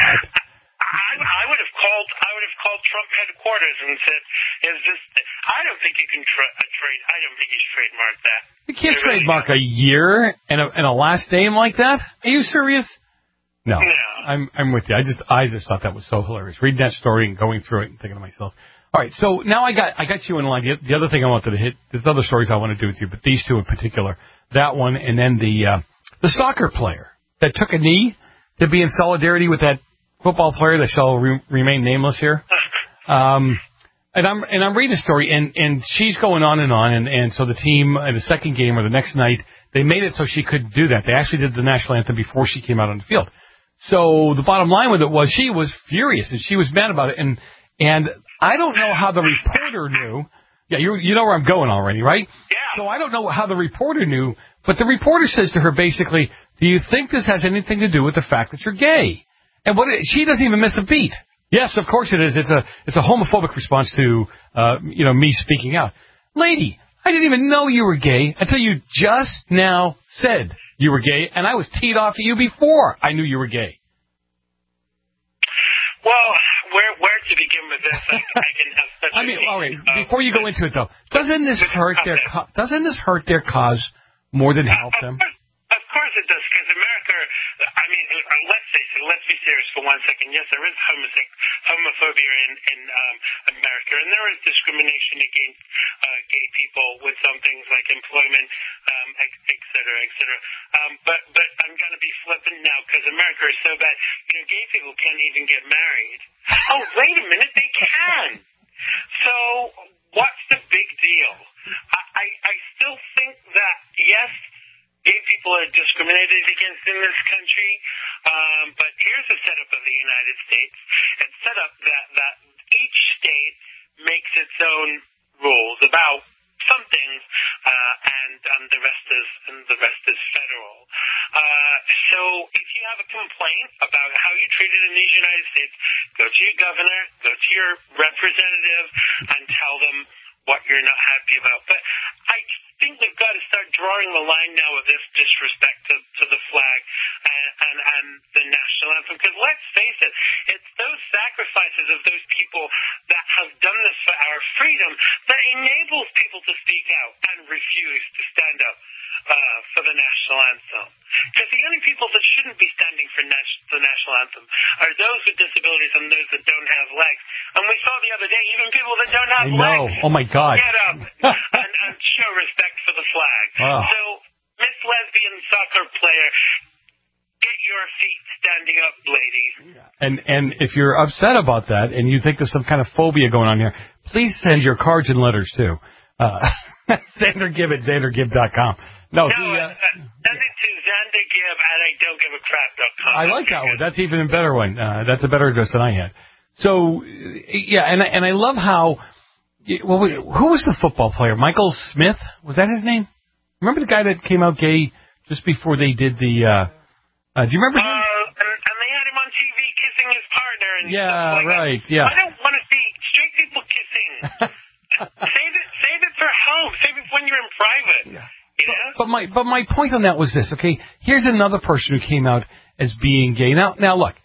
I would have called. I would have called Trump headquarters and said, "Is this? I don't think you can tra- uh, trade. I don't think you should trademark that. You can't really trademark a year and a, and a last name like that. Are you serious?" No, no. I'm I'm with you. I just I just thought that was so hilarious. Reading that story and going through it and thinking to myself, all right, so now I got I got you in line. The, the other thing I wanted to hit, there's other stories I want to do with you, but these two in particular, that one and then the uh, the soccer player that took a knee to be in solidarity with that football player that shall re- remain nameless here. Um, and I'm and I'm reading the story, and, and she's going on and on, and, and so the team in the second game or the next night, they made it so she couldn't do that. They actually did the national anthem before she came out on the field. So the bottom line with it was she was furious, and she was mad about it, and and I don't know how the reporter knew. Yeah, you you know where I'm going already, right? Yeah. So I don't know how the reporter knew, but the reporter says to her basically, "Do you think this has anything to do with the fact that you're gay?" And what it, she doesn't even miss a beat. Yes, of course it is. It's a it's a homophobic response to uh, you know me speaking out. Lady, I didn't even know you were gay until you just now said you were gay, and I was teed off at you before I knew you were gay. Well, where where to begin with this? I, I can have such I mean, a all right. uh, Before you go into it, though, doesn't this hurt their co- doesn't this hurt their cause more than help them? Of course it does, because America, I mean, let's face it, let's be serious for one second. Yes, there is homose- homophobia in, in um, America, and there is discrimination against uh, gay people with some things like employment, um, et, et cetera, et cetera. Um, but, but I'm going to be flippant now, because America is so bad. You know, gay people can't even get married. Oh, wait a minute, they can! So, what's the big deal? I, I, I still think that, yes, gay people are discriminated against in this country, um, but here's the setup of the United States. It's set up that, that each state makes its own rules about some things, uh, and, and the rest is and the rest is federal. Uh, so if you have a complaint about how you're treated in these United States, go to your governor, go to your representative, and tell them what you're not happy about. But I think we've got to start drawing the line now of this disrespect to, to the flag and, and, and the national anthem. Because let's face it, it's those sacrifices of those people that have done this for our freedom that enables people to speak out and refuse to stand up uh, for the national anthem. Because the only people that shouldn't be standing for nas- the national anthem are those with disabilities and those that don't have legs. And we saw the other day, even people that don't have I know. legs. Oh, my God. Get up and, and show respect for the flag. Oh. So, Miss Lesbian soccer player, get your feet standing up, lady. And and if you're upset about that and you think there's some kind of phobia going on here, please send your cards and letters too. Uh, Xander Gibb at xander gibb dot com. No, no he, uh, uh, send it to Xander Gibb at I don't give a crap dot com. I like that one. That's even a better one. Uh, that's a better address than I had. So, yeah, and and I love how. Well, who was the football player? Michael Smith? Was that his name? Remember the guy that came out gay just before they did the, uh, uh do you remember him? Uh, and, and they had him on T V kissing his partner and Yeah, stuff like right, that. yeah. I don't want to see straight people kissing. save it, save it for home. Save it when you're in private. Yeah. You know? But my, but my point on that was this, okay? Here's another person who came out as being gay. Now, now look,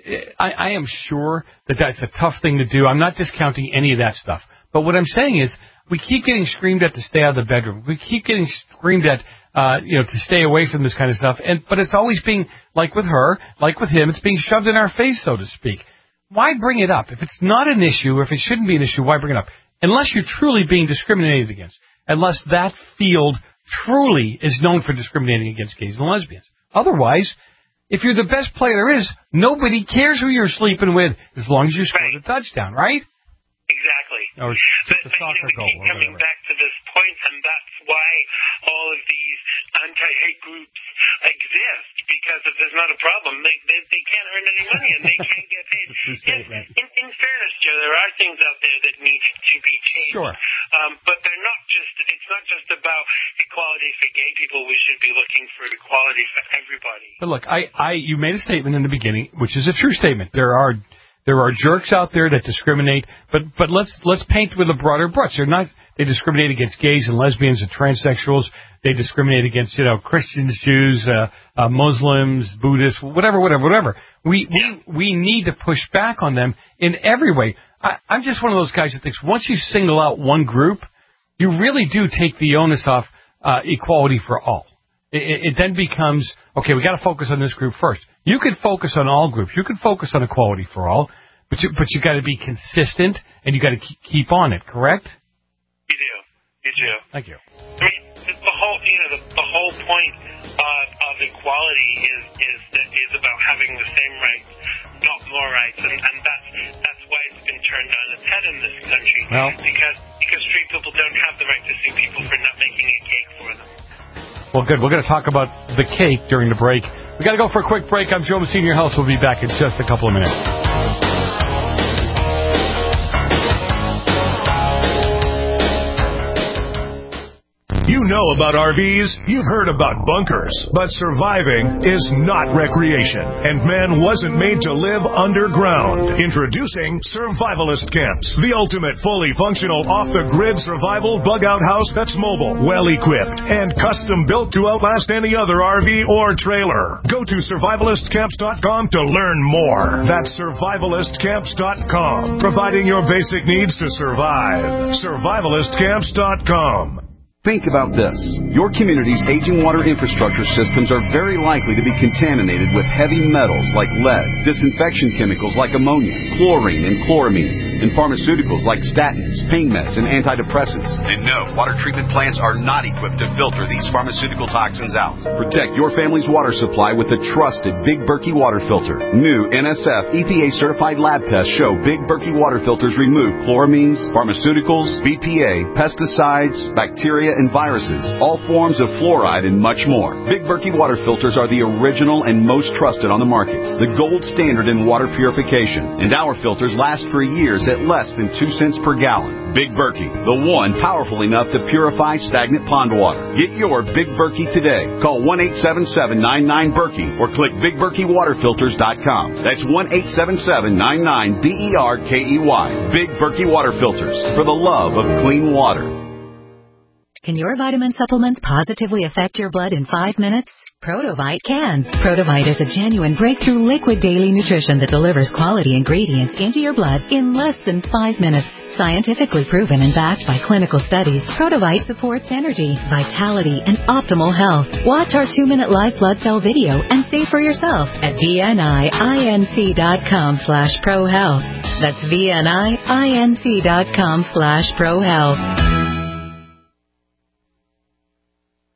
I, I am sure that that's a tough thing to do. I'm not discounting any of that stuff. But what I'm saying is, we keep getting screamed at to stay out of the bedroom. We keep getting screamed at, uh, you know, to stay away from this kind of stuff. And but it's always being, like with her, like with him, it's being shoved in our face, so to speak. Why bring it up? If it's not an issue, or if it shouldn't be an issue, why bring it up? Unless you're truly being discriminated against. Unless that field truly is known for discriminating against gays and lesbians. Otherwise, if you're the best player there is, nobody cares who you're sleeping with as long as you score the touchdown, right? Exactly. Or but, but you know, we keep coming back to this point, and that's why all of these anti-hate groups exist, because if there's not a problem, they they, they can't earn any money and they can't get paid. Yes, in, in fairness, Joe, there are things out there that need to be changed. Sure. Um, but they're not just, it's not just about equality for gay people. We should be looking for equality for everybody. But look, I, I, you made a statement in the beginning, which is a true statement. There are There are jerks out there that discriminate, but but let's let's paint with a broader brush. They're not. They discriminate against gays and lesbians and transsexuals. They discriminate against, you know, Christians, Jews, uh, uh, Muslims, Buddhists, whatever, whatever, whatever. We we we need to push back on them in every way. I, I'm just one of those guys that thinks once you single out one group, you really do take the onus off uh, equality for all. It, it then becomes, okay, we got to focus on this group first. You could focus on all groups. You could focus on equality for all, but you, but you got to be consistent and you got to keep on it. Correct? You do. You do. Thank you. I mean, the whole, you know, the, the whole point of, of equality is is that is about having the same rights, not more rights, and, and that's that's why it's been turned on its head in this country. Well, because because straight people don't have the right to sue people for not making a cake for them. Well, good. We're going to talk about the cake during the break. We got to go for a quick break. I'm Joe Messina, your host. We'll be back in just a couple of minutes. You know about R Vs, you've heard about bunkers, but surviving is not recreation, and man wasn't made to live underground. Introducing Survivalist Camps, the ultimate fully functional off-the-grid survival bug-out house that's mobile, well-equipped, and custom-built to outlast any other R V or trailer. Go to survivalist camps dot com to learn more. That's survivalist camps dot com, providing your basic needs to survive. survivalist camps dot com. Think about this. Your community's aging water infrastructure systems are very likely to be contaminated with heavy metals like lead, disinfection chemicals like ammonia, chlorine and chloramines, and pharmaceuticals like statins, pain meds, and antidepressants. And no, water treatment plants are not equipped to filter these pharmaceutical toxins out. Protect your family's water supply with the trusted Big Berkey water filter. New N S F E P A-certified lab tests show Big Berkey water filters remove chloramines, pharmaceuticals, B P A, pesticides, bacteria, and viruses, all forms of fluoride, and much more. Big Berkey water filters are the original and most trusted on the market, the gold standard in water purification, and our filters last for years at less than two cents per gallon. Big Berkey, the one powerful enough to purify stagnant pond water. Get your Big Berkey today. Call one eight seven seven, nine nine, Berkey or click big berkey water filters dot com. That's one eight seven seven, nine nine, B E R K E Y. Big Berkey water filters, for the love of clean water. Can your vitamin supplements positively affect your blood in five minutes? Protovite can. Protovite is a genuine breakthrough liquid daily nutrition that delivers quality ingredients into your blood in less than five minutes. Scientifically proven and backed by clinical studies, Protovite supports energy, vitality, and optimal health. Watch our two-minute live blood cell video and see for yourself at V N I I N C dot com slash pro health. That's V N I I N C dot com slash pro health.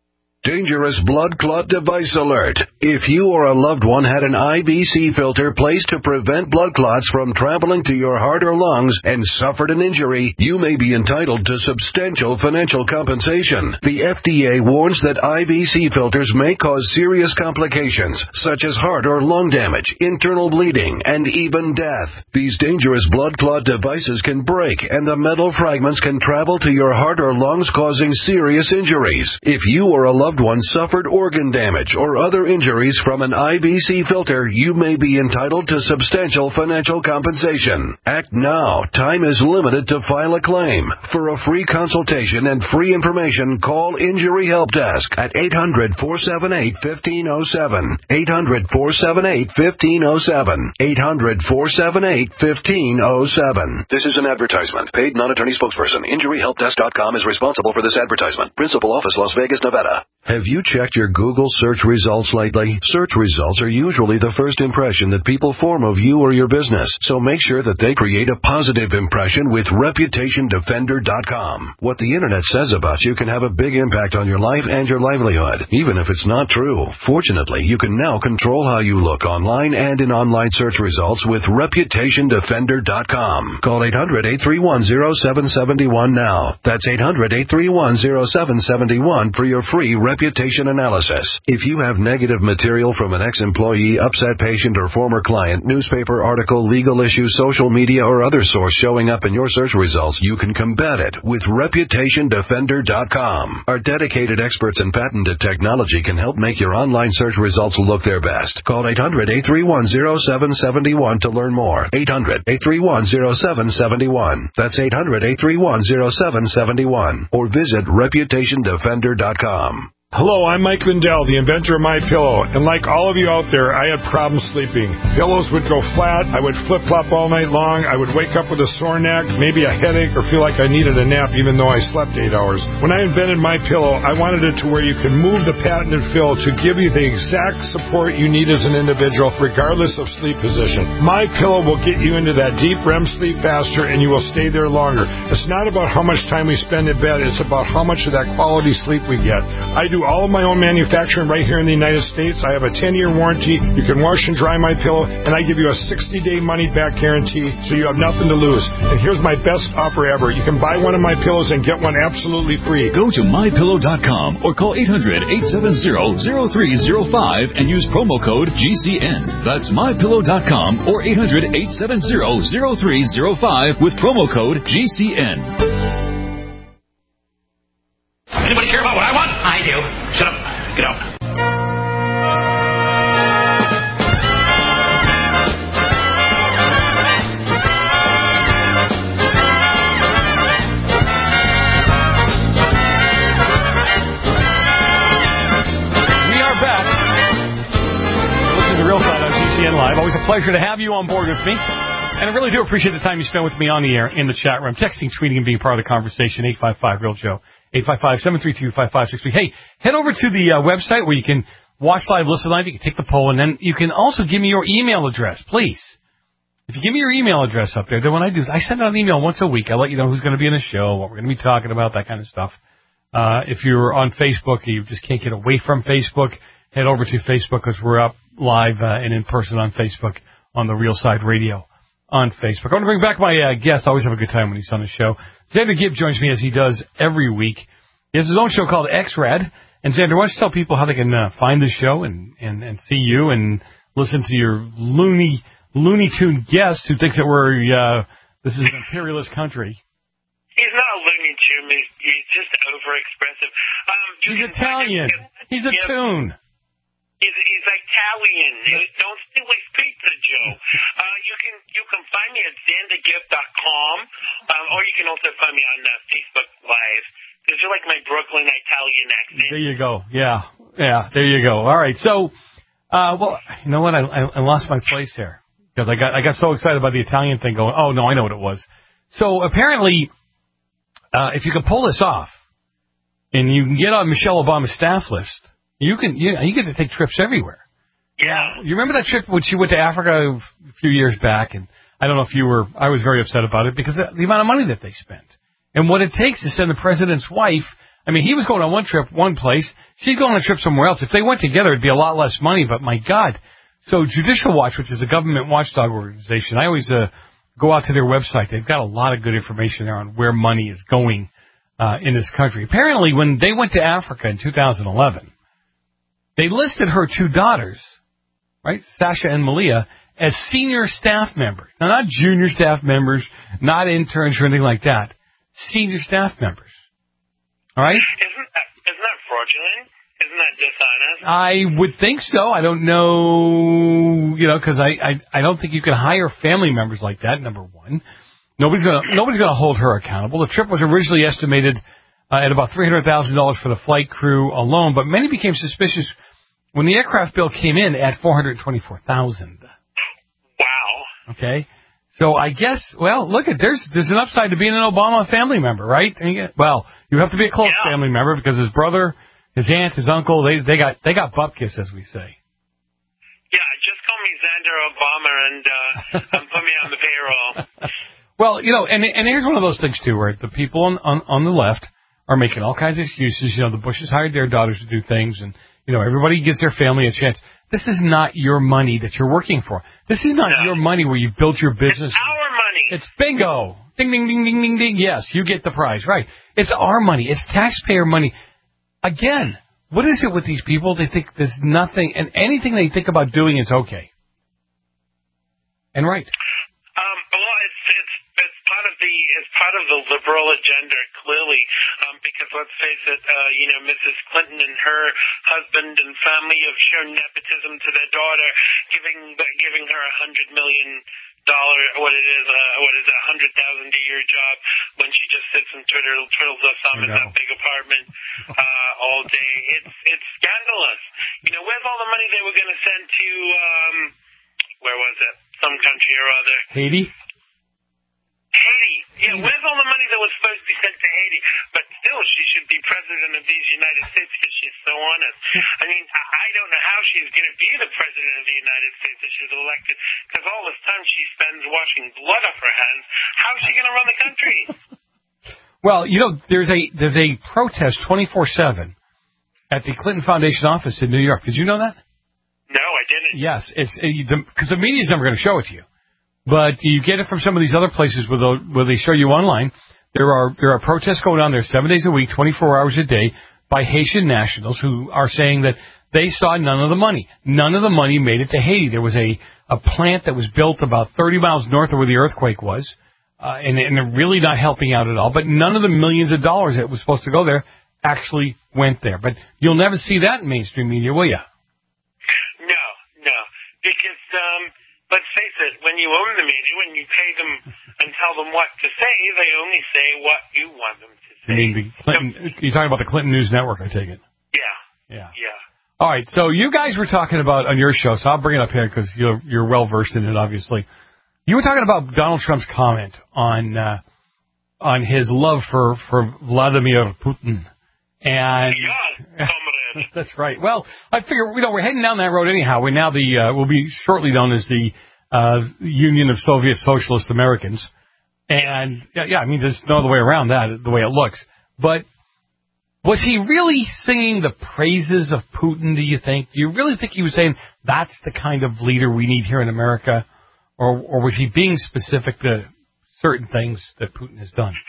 Dangerous blood clot device alert. If you or a loved one had an I V C filter placed to prevent blood clots from traveling to your heart or lungs and suffered an injury, you may be entitled to substantial financial compensation. The F D A warns that I V C filters may cause serious complications, such as heart or lung damage, internal bleeding, and even death. These dangerous blood clot devices can break, and the metal fragments can travel to your heart or lungs, causing serious injuries. If you or a loved one suffered organ damage or other injuries from an I V C filter, you may be entitled to substantial financial compensation. Act now. Time is limited to file a claim. For a free consultation and free information, call Injury Help Desk at eight hundred, four seven eight, one five zero seven. eight hundred, four seven eight, one five zero seven. eight hundred, four seven eight, one five zero seven. This is an advertisement. Paid non-attorney spokesperson. Injury Help Desk dot com is responsible for this advertisement. Principal office, Las Vegas, Nevada. Have you checked your Google search results lately? Search results are usually the first impression that people form of you or your business, so make sure that they create a positive impression with Reputation Defender dot com. What the internet says about you can have a big impact on your life and your livelihood, even if it's not true. Fortunately, you can now control how you look online and in online search results with Reputation Defender dot com. Call eight hundred, eight three one, zero seven seven one now. That's eight hundred, eight three one, zero seven seven one for your free reputation analysis. If you have negative material from an ex-employee, upset patient, or former client, newspaper article, legal issue, social media, or other source showing up in your search results, you can combat it with Reputation Defender dot com. Our dedicated experts in patented technology can help make your online search results look their best. Call eight hundred, eight three one, zero seven seven one to learn more. eight hundred, eight three one, zero seven seven one. That's eight hundred, eight three one, zero seven seven one. Or visit Reputation Defender dot com. Hello, I'm Mike Lindell, the inventor of MyPillow, and like all of you out there, I had problems sleeping. Pillows would go flat, I would flip-flop all night long, I would wake up with a sore neck, maybe a headache, or feel like I needed a nap even though I slept eight hours. When I invented MyPillow, I wanted it to where you could move the patented fill to give you the exact support you need as an individual, regardless of sleep position. MyPillow will get you into that deep R E M sleep faster, and you will stay there longer. It's not about how much time we spend in bed, it's about how much of that quality sleep we get. I do all of my own manufacturing right here in the United States. I have a ten-year warranty. You can wash and dry my pillow, and I give you a sixty-day money-back guarantee, so you have nothing to lose. And here's my best offer ever. You can buy one of my pillows and get one absolutely free. Go to my pillow dot com or call eight hundred, eight seven zero, zero three zero five and use promo code G C N. That's my pillow dot com or eight hundred, eight seven zero, zero three zero five with promo code G C N. Anybody care about what I want? I do. Shut up. Get out. We are back. Listen to the Real Side on G C N Live. Always a pleasure to have you on board with me. And I really do appreciate the time you spend with me on the air, in the chat room, texting, tweeting, and being part of the conversation. eight five five, real Joe. eight five five, seven three two, five five six three. Hey, head over to the uh, website where you can watch live, listen live. You can take the poll, and then you can also give me your email address, please. If you give me your email address up there, then what I do is I send out an email once a week. I let you know who's going to be in the show, what we're going to be talking about, that kind of stuff. Uh, if you're on Facebook and you just can't get away from Facebook, head over to Facebook because we're up live uh, and in person on Facebook on the Real Side Radio on Facebook. I want to bring back my uh, guest. I always have a good time when he's on the show. Xander Gibb joins me as he does every week. He has his own show called X-Rad. And Xander, why don't you tell people how they can uh, find the show and, and, and see you and listen to your loony, Looney Tune guest who thinks that we're, uh, this is an imperialist country. He's not a Looney Tune. He's, he's just over-expressive. Um, he's Italian. He's a yeah. tune. He's, he's Italian. Don't steal his pizza, Joe. Uh, you can you can find me at xander gibb dot com, um, or you can also find me on uh, Facebook Live. Because you're like my Brooklyn Italian accent. There you go. Yeah, yeah. There you go. All right. So, uh, well, you know what? I, I, I lost my place here because I got I got so excited about the Italian thing. Going, oh no, I know what it was. So apparently, uh, if you can pull this off, and you can get on Michelle Obama's staff list. You can you, you get to take trips everywhere. Yeah. You remember that trip when she went to Africa a few years back, and I don't know if you were. I was very upset about it because of the amount of money that they spent and what it takes to send the president's wife. I mean, he was going on one trip, one place. She's going on a trip somewhere else. If they went together, it'd be a lot less money, but my God. So Judicial Watch, which is a government watchdog organization, I always uh, go out to their website. They've got a lot of good information there on where money is going uh, in this country. Apparently, when they went to Africa in two thousand eleven, they listed her two daughters, right, Sasha and Malia, as senior staff members. Now, not junior staff members, not interns or anything like that. Senior staff members. All right? Isn't that, isn't that fraudulent? Isn't that dishonest? I would think so. I don't know, you know, because I, I, I don't think you can hire family members like that, number one. Nobody's going to nobody's gonna hold her accountable. The trip was originally estimated uh, at about three hundred thousand dollars for the flight crew alone, but many became suspicious when the aircraft bill came in at four hundred twenty-four thousand dollars. Wow. Okay. So I guess, well, look, at there's there's an upside to being an Obama family member, right? And you get, well, you have to be a close yeah. family member because his brother, his aunt, his uncle, they they got they got bupkis, as we say. Yeah, just call me Xander Obama and uh, and put me on the payroll. Well, you know, and and here's one of those things too, where the people on, on on the left are making all kinds of excuses. You know, the Bushes hired their daughters to do things, and you know, everybody gives their family a chance. This is not your money that you're working for. This is not no. your money where you built your business. It's our money. It's bingo. Ding, ding, ding, ding, ding, ding. Yes, you get the prize. Right. It's our money. It's taxpayer money. Again, what is it with these people? They think there's nothing, and anything they think about doing is okay. And right. Um, well, it's, it's, it's part of the, it's part of the liberal agenda, clearly, um, because let's face it, uh, you know, Missus Clinton and her husband and family have shown nepotism to their daughter, giving, giving her a hundred million dollar, what it is, uh, what is it, a hundred thousand a year job when she just sits and twiddles, twiddles her thumb in that big apartment, uh, all day. It's, it's scandalous. You know, where's all the money they were going to send to, um, where was it? Some country or other. Haiti? Haiti. Yeah, where's all the money that was supposed to be sent to Haiti? But still, she should be president of these United States because she's so honest. I mean, I don't know how she's going to be the president of the United States if she's elected, because all this time she spends washing blood off her hands. How is she going to run the country? Well, you know, there's a there's a protest twenty-four seven at the Clinton Foundation office in New York. Did you know that? No, I didn't. Yes, it's because the media's never going to show it to you. But you get it from some of these other places where, where they show you online. There are there are protests going on there seven days a week, twenty-four hours a day, by Haitian nationals who are saying that they saw none of the money. None of the money made it to Haiti. There was a, a plant that was built about thirty miles north of where the earthquake was, uh, and, and they're really not helping out at all. But none of the millions of dollars that was supposed to go there actually went there. But you'll never see that in mainstream media, will you? No, no. Because, um, let's face it, when you own the media, when you pay them and tell them what to say, they only say what you want them to say. I mean, the Clinton, so, you're talking about the Clinton News Network, I take it. Yeah. Yeah. Yeah. All right, so you guys were talking about on your show, so I'll bring it up here because you're, you're well-versed in it, obviously. You were talking about Donald Trump's comment on uh, on his love for, for Vladimir Putin. And yeah, that's right. Well, I figure, you know, we're heading down that road anyhow. We're now the, uh, we'll be shortly known as the uh, Union of Soviet Socialist Americans. And, yeah, yeah, I mean, there's no other way around that, the way it looks. But was he really singing the praises of Putin, do you think? Do you really think he was saying that's the kind of leader we need here in America? Or, or was he being specific to certain things that Putin has done?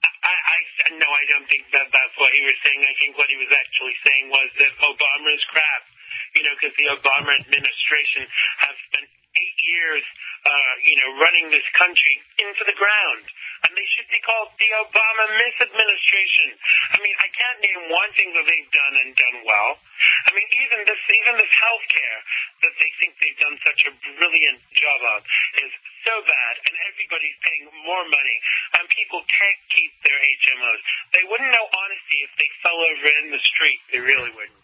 No, I don't think that that's what he was saying. I think what he was actually saying was that Obama is crap, you know, because the Obama administration has spent eight years, uh, you know, running this country into the ground. And they should be called the Obama misadministration. I mean, I can't name one thing that they've done and done well. I mean, even this, even this health care that they think they've done such a brilliant job of is so bad, and everybody's paying more money, and people can't keep their H M Os. They wouldn't know honesty if they fell over in the street. They really wouldn't.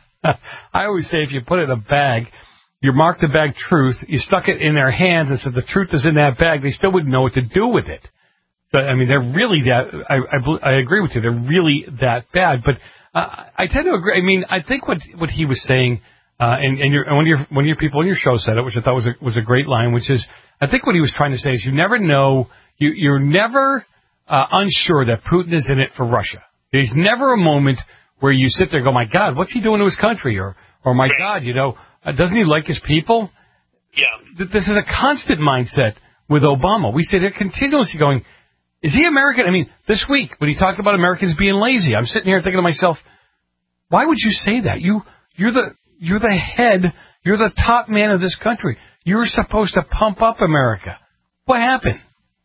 I always say if you put it in a bag, you mark the bag truth, you stuck it in their hands and said the truth is in that bag, they still wouldn't know what to do with it. So, I mean, they're really that, I, I, I agree with you, they're really that bad. But uh, I tend to agree. I mean, I think what what he was saying, uh, and, and, your, and one, of your, one of your people on your show said it, which I thought was a, was a great line, which is, I think what he was trying to say is you never know, you, you're never uh, unsure that Putin is in it for Russia. There's never a moment where you sit there and go, my God, what's he doing to his country? Or, or my God, you know, uh, doesn't he like his people? Yeah. This is a constant mindset with Obama. We sit there continuously going, is he American? I mean, this week, when he talked about Americans being lazy, I'm sitting here thinking to myself, why would you say that? You, you're the, you're the head, you're the top man of this country. You're supposed to pump up America. What happened?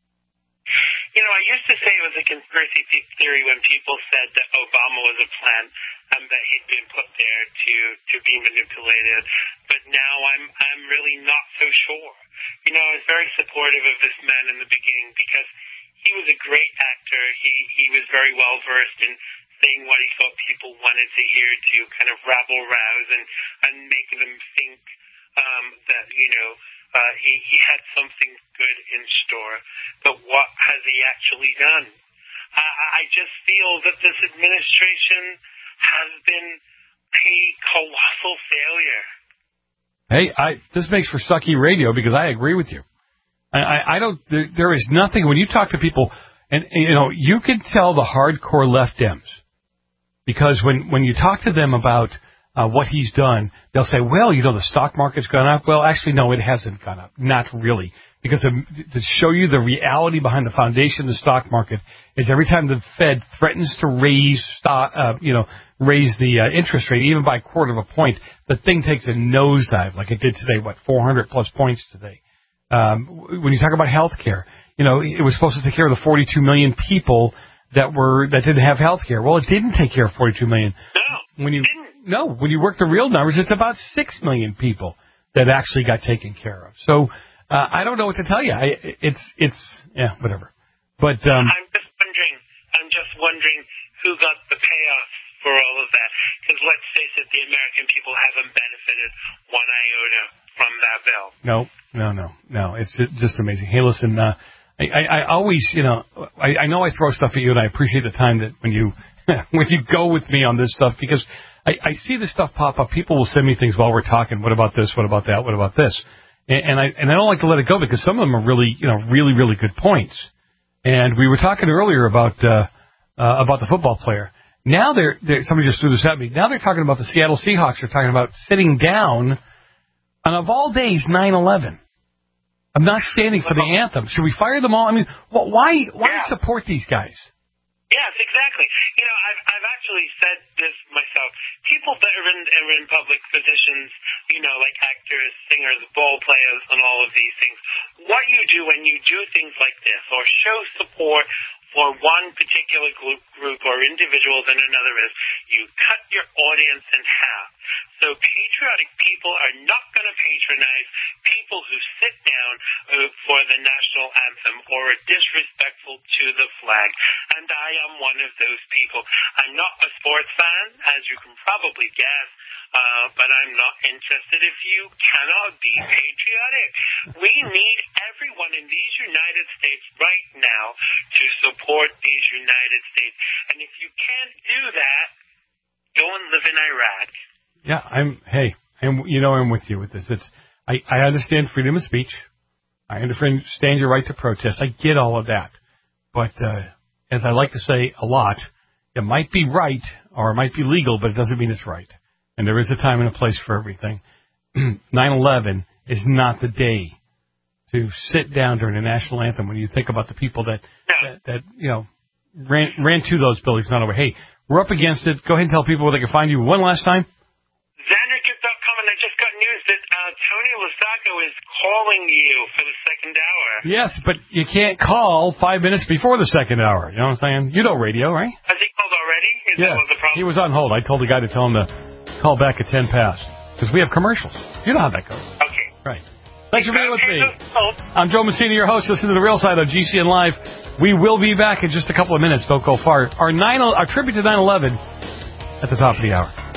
You know, I used to say it was a conspiracy theory when people said that Obama was a plant and that he'd been put there to, to be manipulated. But now I'm I'm really not so sure. You know, I was very supportive of this man in the beginning because he was a great actor. He he was very well versed in saying what he thought people wanted to hear to kind of rabble rouse and, and make them think um, that, you know, Uh, he, he had something good in store, but what has he actually done? I, I just feel that this administration has been a colossal failure. Hey, I, this makes for sucky radio because I agree with you. I, I, I don't. There, there is nothing when you talk to people, and you know you can tell the hardcore left Dems because when when you talk to them about Uh, what he's done, they'll say, well, you know, the stock market's gone up. Well, actually, no, it hasn't gone up. Not really. Because to, to show you the reality behind the foundation of the stock market is every time the Fed threatens to raise stock, uh, you know, raise the uh, interest rate, even by a quarter of a point, the thing takes a nosedive like it did today, what, four hundred plus points today. Um, when you talk about health care, you know, it was supposed to take care of the forty-two million people that were, that didn't have health care. Well, it didn't take care of forty-two million. No. When you, No, when you work the real numbers, it's about six million people that actually got taken care of. So uh, I don't know what to tell you. I, it's it's yeah, whatever. But um, I'm just wondering. I'm just wondering who got the payoff for all of that. Because let's face it, the American people haven't benefited one iota from that bill. No, no, no, no. It's just amazing. Hey, listen. Uh, I, I, I always, you know, I, I know I throw stuff at you, and I appreciate the time that when you when you go with me on this stuff because. I, I see this stuff pop up. People will send me things while we're talking. What about this? What about that? What about this? And, and I and I don't like to let it go because some of them are really, you know, really, really good points. And we were talking earlier about uh, uh, about the football player. Now they're, they're somebody just threw this at me. Now they're talking about the Seattle Seahawks. They're talking about sitting down on of all days nine eleven. I'm not standing for the anthem. Should we fire them all? I mean, well, why why yeah. support these guys? Yes, exactly. You know, I've I've actually said this myself. People that are in, are in public positions, you know, like actors, singers, ball players, and all of these things, what you do when you do things like this or show support for one particular group, group or individual than another is you cut your audience in half. So patriotic people are not going to patronize people who sit down uh, for the national anthem or are disrespectful to the flag. And I am one of those people. I'm not a sports fan, as you can probably guess, uh, but I'm not interested if you cannot be patriotic. We need everyone in these United States right now to support these United States. And if you can't do that, go and live in Iraq. Yeah, I'm, hey, I'm, you know, I'm with you with this. It's, I, I understand freedom of speech. I understand your right to protest. I get all of that. But, uh, as I like to say a lot, it might be right or it might be legal, but it doesn't mean it's right. And there is a time and a place for everything. nine eleven is not the day to sit down during the national anthem when you think about the people that, that, that you know, ran, ran to those buildings, not over. Hey, we're up against it. Go ahead and tell people where they can find you one last time. Xander Gift dot com, and I just got news that uh, Tony Lasacco is calling you for the second hour. Yes, but you can't call five minutes before the second hour. You know what I'm saying? You know radio, right? Has he called already? Is yes. That was the problem? He was on hold. I told the guy to tell him to call back at ten past because we have commercials. You know how that goes. Okay. Right. Thanks for being with me. I'm Joe Messina, your host. Listen to The Real Side on G C N Live. We will be back in just a couple of minutes. Don't go far. Our, nine, our tribute to nine eleven at the top of the hour.